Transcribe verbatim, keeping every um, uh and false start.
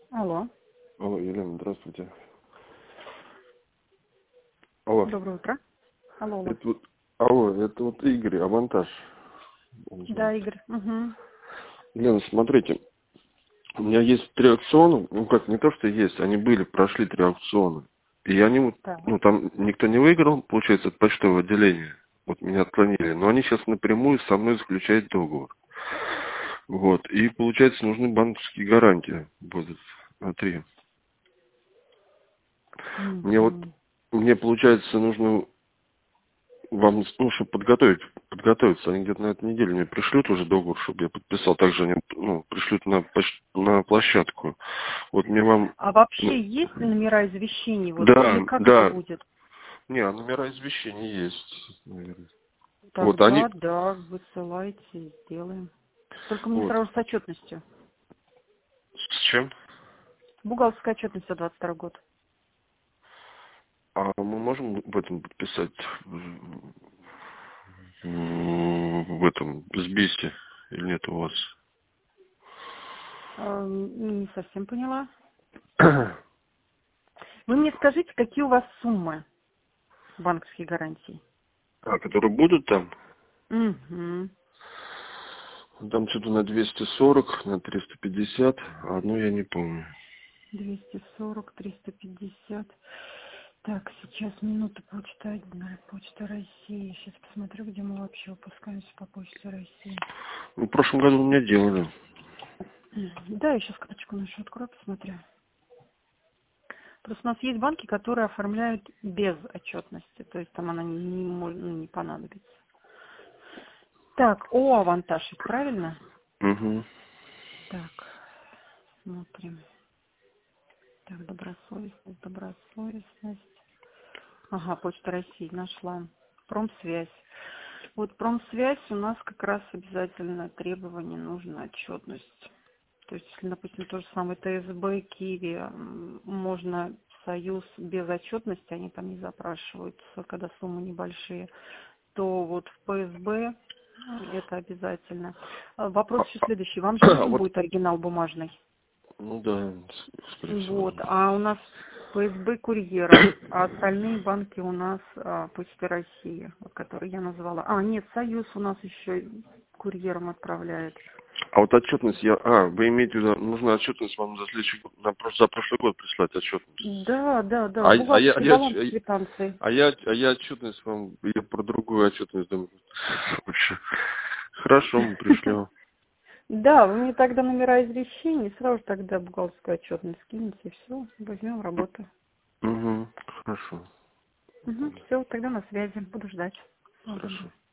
Алло. Алло, Елена, здравствуйте. Алло. Доброе утро. Алло, алло. Это вот, алло, это вот Игорь, Авантаж. Он Да, звонит. Игорь. Угу. Елена, смотрите, у меня есть три аукциона, ну как, не то, что есть, они были, прошли три аукциона. И они вот, Так. ну там никто не выиграл, получается, от почтового отделения. Вот меня отклонили. Но они сейчас напрямую со мной заключают договор. Вот. И, получается, нужны банковские гарантии будут на три. Мне вот, Угу. мне, получается, нужно вам, ну, чтобы подготовить, подготовиться, они где-то на этой неделе мне пришлют уже договор, чтобы я подписал, также они, ну, пришлют на, поч- на площадку. Вот мне вам, А вообще ну, есть номера извещений? Вот, или да, как это да, будет? не, а номера извещения есть, наверное. Вот Тогда, они, да, высылайте, сделаем. Только мне вот, сразу с отчетностью. с чем? Бухгалтерская отчетность за двадцать второй год. А мы можем в этом подписать, в в этом, сбисте, или нет у вас? Эм, Не совсем поняла. Вы мне скажите, какие у вас суммы банковских гарантий? А, которые будут там? Угу. Там что-то на двести сорок, на триста пятьдесят, а одну я не помню. двести сорок, триста пятьдесят. Так, сейчас минута почта одна, почта России. Сейчас посмотрю, где мы вообще выпускаемся по почте России. Ну, в прошлом году у меня делали. Мгм. Да, я сейчас карточку нашу открою, посмотрю. Просто у нас есть банки, которые оформляют без отчетности, то есть там она не, не, мож- ну, не понадобится. Так, о, авантаж, правильно? Угу. Так, смотрим. Так, добросовестность, добросовестность. Ага, почта России нашла. Промсвязь. Вот промсвязь у нас как раз обязательно требование, нужна отчетность. То есть, если, допустим, то же самое ТСБ, Киви, м, можно Союз без отчетности, они там не запрашиваются, когда суммы небольшие, то вот в ПСБ м, это обязательно. А Вопрос еще следующий. Вам же А нужен вот, будет оригинал бумажный? ну да, с- скорее всего. Вот. А у нас ПСБ курьером, а остальные банки у нас а, Почта России, вот, которые я назвала. А, нет, Союз у нас еще курьером отправляет. А вот отчетность я... А, вы имеете в виду, нужно отчетность вам за следующий год, на, прош- за прошлый год прислать отчетность. Да, да, да, А, а я, а бухгалтерский я, баланс отч- квитанции. а я, а я отчетность вам, я про другую отчетность думаю. Вообще. Хорошо, мы пришлем. Да, вы мне тогда номера извещений, сразу же тогда бухгалтерскую отчетность скинете, и все, возьмем работу. Угу, хорошо. Угу, все, тогда на связи, буду ждать. Всего доброго. Хорошо.